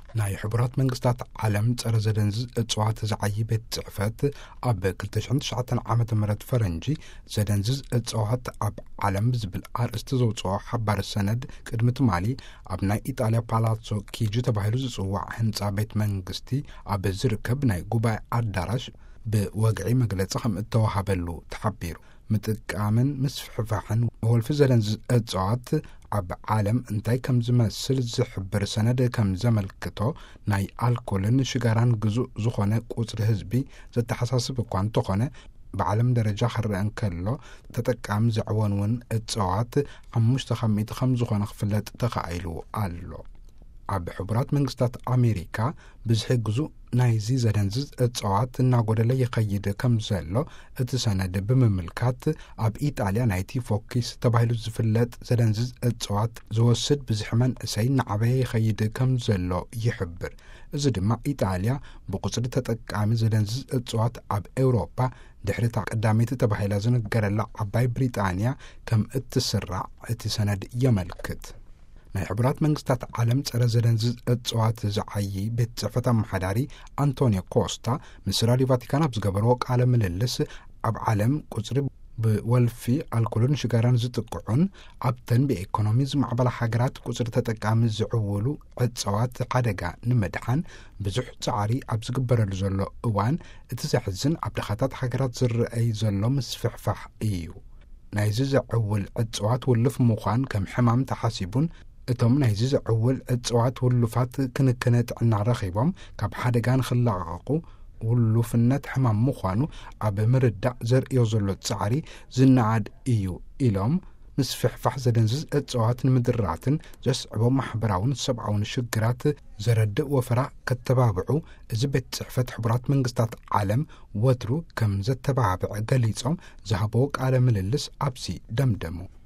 ናይ ሕቡራት መንግስታት ዓለም ጸረ ዘደንዝዝ እጽዋት ዝዓይ ቤት ጽሕፈት ኣብ 2009 ዓመተ ምህረት ፈረንጂ ዘደንዝዝ እጽዋት ኣብ ዓለም ዝብል ኣርእስቲ ዘውጽኦ ሓባር ሰነድ ቅድሚ ትማሊ ኣብ ናይ ኢጣልያ ፓላዞ ኪጂ ተባሂሉ ዝጽዋዕ ህንጻ ቤት መንግስቲ ኣብ ዝርከብ ናይ ጉባኤ ኣዳራሽ ብወግዒ መግለጺ ከም እተወሃበሉ ተሓቢሩ ምጥቃምን ምስፍሕፋሕን ወልፊ ዘደንዝዝ እጽዋት ኣብ ዓለም እንታይ ከም ዝመስል ዝሕብር ሰነድ ከም ዘመልክቶ ናይ ኣልኮልን ሽጋራን ግዙእ ዝኾነ ቁጽሪ ህዝቢ ዘተሓሳስብ እኳ እንተኾነ ብዓለም ደረጃ ክርአ እንከሎ ተጠቃሚ ዝዕወንውን እጽዋት 5% ከም ዝኾነ ክፍለጥ ተኻኢሉ ኣሎ። ኣብ ሕቡራት መንግስታት ኣሜሪካ ብዝሒ ግዙእ ናይዚ ዘደንዝዝ እጽዋት እናጐደለ ይኸይድ ከም ዘሎ እቲ ሰነድ ብምምልካት ኣብ ኢጣልያ ናይቲ ፎኪስ ተባሂሉ ዝፍለጥ ዘደንዝዝ እጽዋት ዝወስድ ብዝሒ መንእሰይ ንዓበየ ይኸይድ ከም ዘሎ ይሕብር። እዚ ድማ ኢጣልያ ብቁጽሪ ተጠቃሚ ዘደንዝዝ እጽዋት ኣብ ኤውሮፓ ድሕሪታ ቀዳመይቲ ተባሂላ ዝነገረላ ዓባይ ብሪጣንያ ከም እትስራዕ እቲ ሰነድ የመልክት። ናይ ሕቡራት መንግስታት ዓለም ጸረ ዘደንዝዝ እጽዋት ዝዓይ ቤት ጽሕፈት ኣመሓዳሪ አንቶኒዮ ኮስታ ምስ ራድዮ ቫቲካን ኣብ ዝገበርዎ ቃለ ምልልስ ኣብ ዓለም ቁጽሪ ብወልፊ ኣልኮልን ሽጋራን ዝጥቅዑን ኣብተን ብኢኮኖሚ ዝማዕበላ ሃገራት ቁጽሪ ተጠቃሚ ዝዕውሉ እጽዋት ሓደጋ ንምድሓን ብዙሕ ጻዕሪ ኣብ ዝግበረሉ ዘሎ እዋን እቲ ዘሕዝን ኣብ ድኻታት ሃገራት ዝረአይ ዘሎ ምስፍሕፋሕ እዩ። ናይዚ ዘዕውል እጽዋት ውልፍ ምዃን ከም ሕማም ተሓሲቡን እቶም ናይዚ ዘዕውል እጽዋት ውሉፋት ክንክነ ጥዕና ረኺቦም ካብ ሓደጋ ንኽላቐቑ ውሉፍነት ሕማም ምዃኑ ኣብ ምርዳእ ዘርእዮ ዘሎ ጻዕሪ ዝነዓድ እዩ ኢሎም ምስ ፍሕፋሕ ዘደንዝዝ እጽዋት ንምድራትን ዘስዕቦም ማሕበራውን ሰብዓውን ሽግራት ዘረድእ ወፈራ ከተባብዑ እዚ ቤት ጽሕፈት ሕቡራት መንግስታት ዓለም ወትሩ ከም ዘተባብዕ ገሊጾም ዝሃበዎ ቃለ ምልልስ ኣብሲ ደምደሙ።